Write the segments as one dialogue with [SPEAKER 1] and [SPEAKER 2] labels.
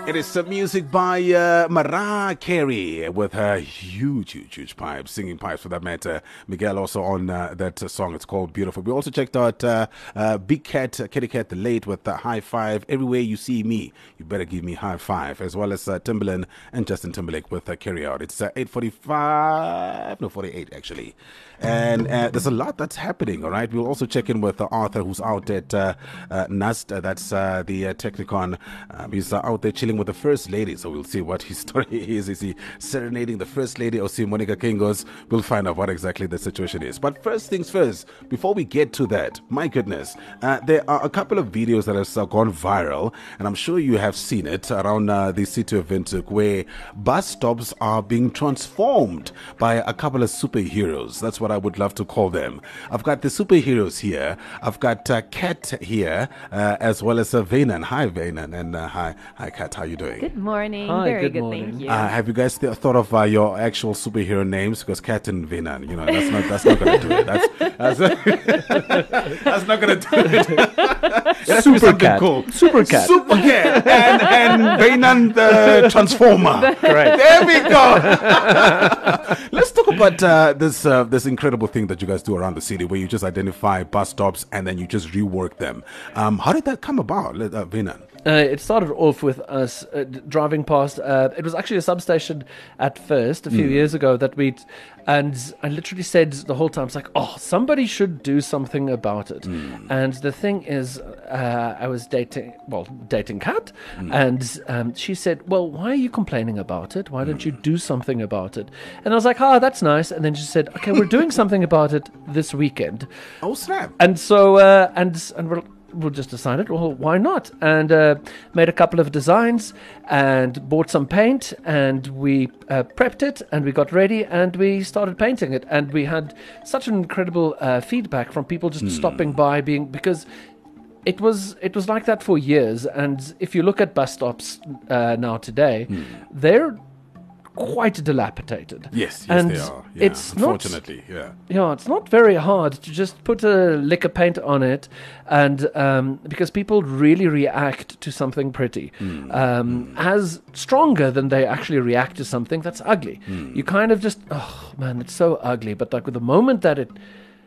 [SPEAKER 1] It is some music by Mariah Carey with her huge pipes, singing pipes for that matter. Miguel also on that song. It's called Beautiful. We also checked out Big Cat, Kitty Cat the Late with High Five. Everywhere you see me, you better give me high five. As well as Timbaland and Justin Timberlake with Carry Out. It's 48 actually. And there's a lot that's happening, all right? We'll also check in with Arthur, who's out at NUST, that's the Technicon. He's out there chilling with the First Lady, so we'll see what his story is. Is he serenading the First Lady or see Monica Kingos? We'll find out what exactly the situation is. But first things first, before we get to that, my goodness, there are a couple of videos that have gone viral, and I'm sure you have seen it around the city of Windhoek, where bus stops are being transformed by a couple of superheroes. That's what I would love to call them. I've got the superheroes here. I've got Kat here, as well as Venan. Hi, Venan, and hi, Kat. How you doing?
[SPEAKER 2] Good morning.
[SPEAKER 3] Hi,
[SPEAKER 2] Very
[SPEAKER 3] good
[SPEAKER 2] good,
[SPEAKER 3] morning.
[SPEAKER 2] thank you.
[SPEAKER 1] Have you guys thought of your actual superhero names? Because Kat and Venan, that's not going to do it. That's not going to do it. It has to be something
[SPEAKER 3] Cat.
[SPEAKER 1] cool.
[SPEAKER 3] Super Cat.
[SPEAKER 1] Super Cat and Venan the Transformer.
[SPEAKER 3] Right.
[SPEAKER 1] There we go. Let's talk about this incredible thing that you guys do around the city, where you just identify bus stops and then you just rework them. How did that come about, Venan?
[SPEAKER 3] It started off with us driving past. It was actually a substation at first, a few years ago, and I literally said the whole time, it's like, oh, somebody should do something about it. And the thing is, I was dating Kat, and she said, well, why are you complaining about it? Why don't you do something about it? And I was like, oh, that's nice. And then she said, okay, we're doing something about it this weekend.
[SPEAKER 1] Oh, snap.
[SPEAKER 3] And so, we just decided, well, why not? And made a couple of designs and bought some paint, and we prepped it, and we got ready, and we started painting it. And we had such an incredible feedback from people just stopping by, because it was like that for years. And if you look at bus stops now today, they're quite dilapidated.
[SPEAKER 1] Yes,
[SPEAKER 3] and
[SPEAKER 1] they are. Yeah,
[SPEAKER 3] it's
[SPEAKER 1] unfortunately,
[SPEAKER 3] it's not very hard to just put a lick of paint on it, and because people really react to something pretty as stronger than they actually react to something that's ugly. You kind of just, oh man, it's so ugly. But like with the moment that it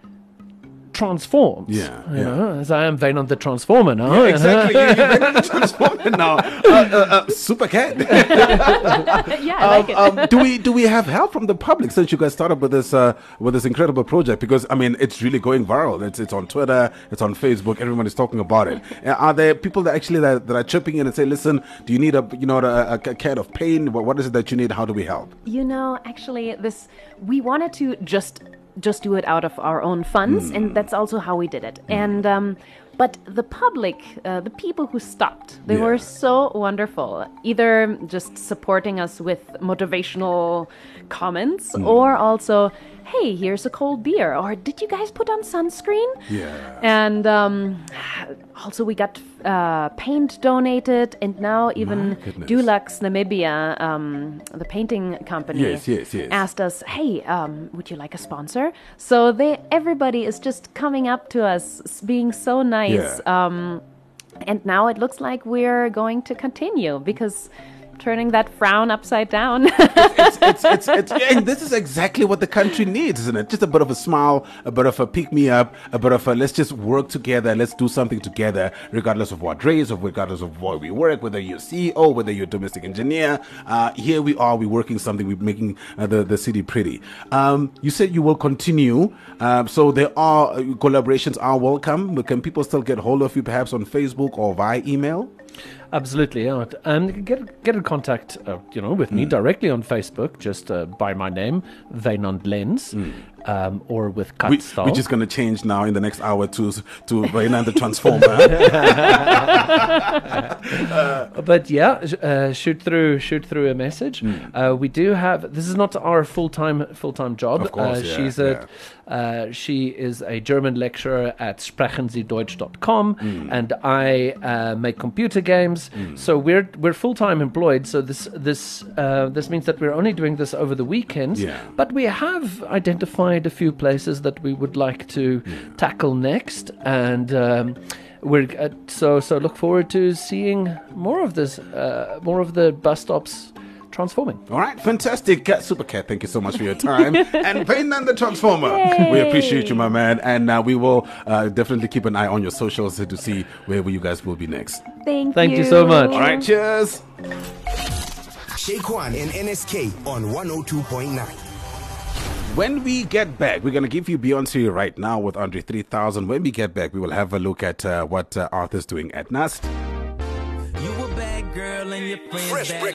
[SPEAKER 3] transforms, you know, as I am Venan the Transformer now.
[SPEAKER 1] Yeah, exactly. You're Venan the Transformer now. Super Cat.
[SPEAKER 2] Yeah, I like it.
[SPEAKER 1] Do we have help from the public since you guys started with this incredible project? Because I mean, it's really going viral. It's on Twitter, it's on Facebook. Everyone is talking about it. Are there people that actually that are chipping in and say, listen, do you need a can of paint? What is it that you need? How do we help?
[SPEAKER 2] Actually, we wanted to just do it out of our own funds, and that's also how we did it. And but the public, the people who stopped, they were so wonderful, either just supporting us with motivational comments or also, hey, here's a cold beer, or did you guys put on sunscreen? And also we got paint donated, and now even Dulux Namibia, the painting company, asked us, hey, would you like a sponsor? So everybody is just coming up to us, being so nice. And now it looks like we're going to continue, because turning that frown upside down.
[SPEAKER 1] And this is exactly what the country needs, isn't it? Just a bit of a smile, a bit of a pick me up, a bit of a let's just work together, let's do something together, regardless of what race, or regardless of where we work, whether you're CEO, whether you're a domestic engineer. Here we are, we're working something, we're making the city pretty. You said you will continue, so there are collaborations are welcome. Can people still get hold of you, perhaps on Facebook or via email?
[SPEAKER 3] Absolutely, yeah. And get in contact, with me directly on Facebook, just by my name, Venan Lens, or with Katstal.
[SPEAKER 1] We're just going to change now in the next hour to Venan the Transformer.
[SPEAKER 3] But yeah, shoot through a message. We do have. This is not our full time job.
[SPEAKER 1] Of course,
[SPEAKER 3] she is a German lecturer at sprechensiedeutsch.com, and I make computer games. So we're full time employed. So this means that we're only doing this over the weekends. But we have identified a few places that we would like to tackle next, and we're so look forward to seeing more of this, more of the bus stops transforming.
[SPEAKER 1] All right, fantastic. Super Cat, thank you so much for your time. And Paynan the Transformer, we appreciate you, my man. And we will definitely keep an eye on your socials to see where you guys will be next.
[SPEAKER 2] Thank
[SPEAKER 3] you so much.
[SPEAKER 1] All right, cheers.
[SPEAKER 4] Shaquan and NSK on 102.9.
[SPEAKER 1] When we get back, we're going to give you Beyonce right now with Andre 3000. When we get back, we will have a look at what Arthur's doing at NAST.
[SPEAKER 5] You a bad girl and your friends bad